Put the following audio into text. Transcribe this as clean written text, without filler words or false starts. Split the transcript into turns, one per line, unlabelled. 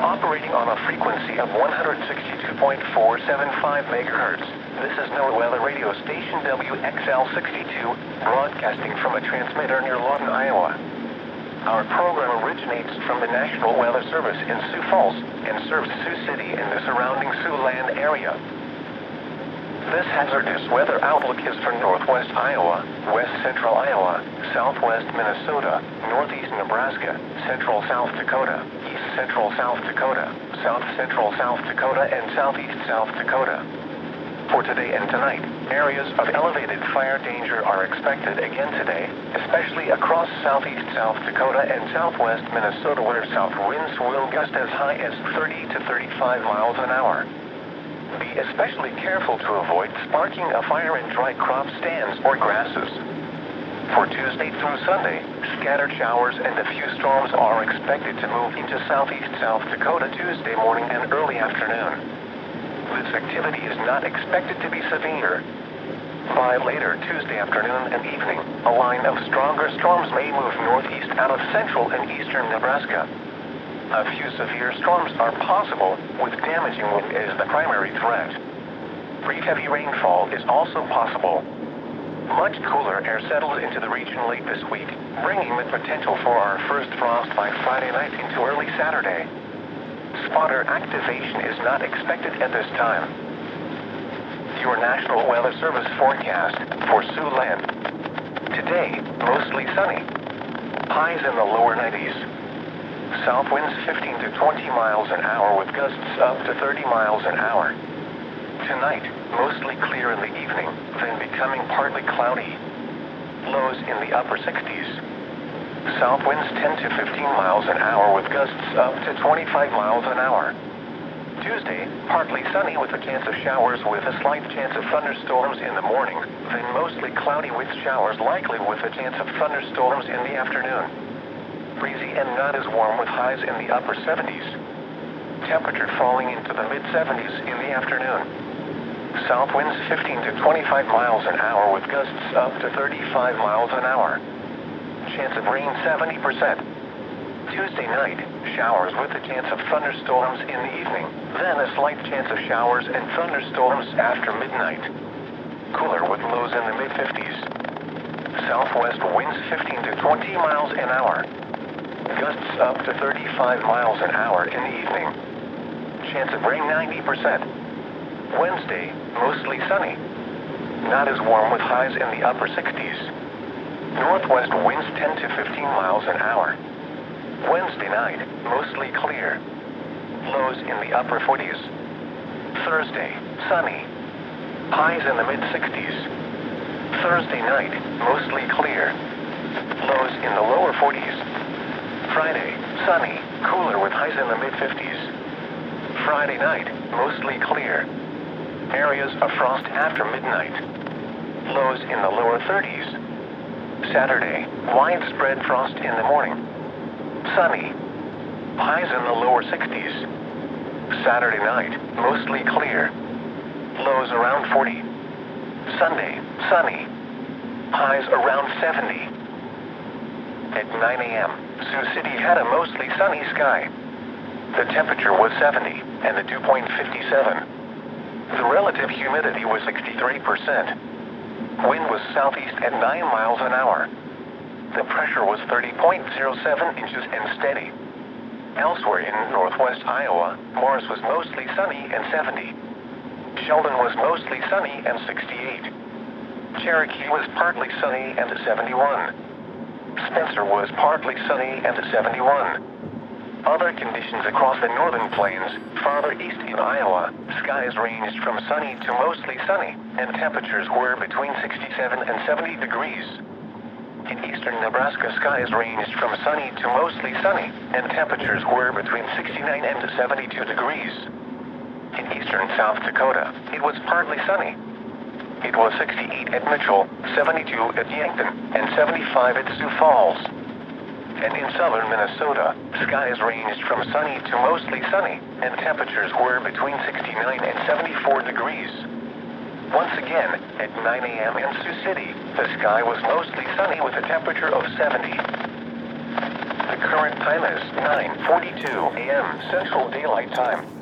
Operating on a frequency of 162.475 megahertz, this is NOAA Weather Radio Station WXL62, broadcasting from a transmitter near Lawton, Iowa. Our program originates from the National Weather Service in Sioux Falls and serves Sioux City and the surrounding Siouxland area. This hazardous weather outlook is for northwest Iowa, west central Iowa, southwest Minnesota, northeast Nebraska, central South Dakota, east central South Dakota, south central South Dakota, and southeast South Dakota. For today and tonight, areas of elevated fire danger are expected again today, especially across southeast South Dakota and southwest Minnesota, where south winds will gust as high as 30 to 35 miles an hour. Be especially careful to avoid sparking a fire in dry crop stands or grasses. For Tuesday through Sunday, scattered showers and a few storms are expected to move into southeast South Dakota Tuesday morning and early afternoon. This activity is not expected to be severe. By later Tuesday afternoon and evening, a line of stronger storms may move northeast out of central and eastern Nebraska. A few severe storms are possible, with damaging wind as the primary threat. Brief heavy rainfall is also possible. Much cooler air settles into the region late this week, bringing the potential for our first frost by Friday night into early Saturday. Spotter activation is not expected at this time. Your National Weather Service forecast for Siouxland. Today, mostly sunny. Highs in the lower 90s. South winds 15 to 20 miles an hour with gusts up to 30 miles an hour. Tonight, mostly clear in the evening, then becoming partly cloudy. Lows in the upper 60s. South winds 10 to 15 miles an hour with gusts up to 25 miles an hour. Tuesday, partly sunny with a chance of showers with a slight chance of thunderstorms in the morning, then mostly cloudy with showers likely with a chance of thunderstorms in the afternoon. Breezy and not as warm with highs in the upper 70s. Temperature falling into the mid-70s in the afternoon. South winds 15 to 25 miles an hour with gusts up to 35 miles an hour. Chance of rain 70%. Tuesday night, showers with a chance of thunderstorms in the evening, then a slight chance of showers and thunderstorms after midnight. Cooler with lows in the mid-50s. Southwest winds 15 to 20 miles an hour. Gusts up to 35 miles an hour in the evening. Chance of rain 90%. Wednesday, mostly sunny. Not as warm with highs in the upper 60s. Northwest winds 10 to 15 miles an hour. Wednesday night, mostly clear. Lows in the upper 40s. Thursday, sunny. Highs in the mid-60s. Thursday night, mostly clear. Lows in the lower 40s. Friday, sunny, cooler with highs in the mid-50s. Friday night, mostly clear. Areas of frost after midnight. Lows in the lower 30s. Saturday, widespread frost in the morning. Sunny. Highs in the lower 60s. Saturday night, mostly clear. Lows around 40. Sunday, sunny. Highs around 70. At 9 a.m., Sioux City had a mostly sunny sky. The temperature was 70 and the dew point 57. The relative humidity was 63%. Wind was southeast at 9 miles an hour. The pressure was 30.07 inches and steady. Elsewhere in northwest Iowa, Morris was mostly sunny and 70. Sheldon was mostly sunny and 68. Cherokee was partly sunny and 71. Spencer was partly sunny and 71. Other conditions across the northern plains, farther east in Iowa, skies ranged from sunny to mostly sunny, and temperatures were between 67 and 70 degrees. In eastern Nebraska, skies ranged from sunny to mostly sunny, and temperatures were between 69 and 72 degrees. In eastern South Dakota, it was partly sunny. It was 68 at Mitchell, 72 at Yankton, and 75 at Sioux Falls. And in southern Minnesota, skies ranged from sunny to mostly sunny, and temperatures were between 69 and 74 degrees. Once again, at 9 a.m. in Sioux City, the sky was mostly sunny with a temperature of 70. The current time is 9:42 a.m. Central Daylight Time.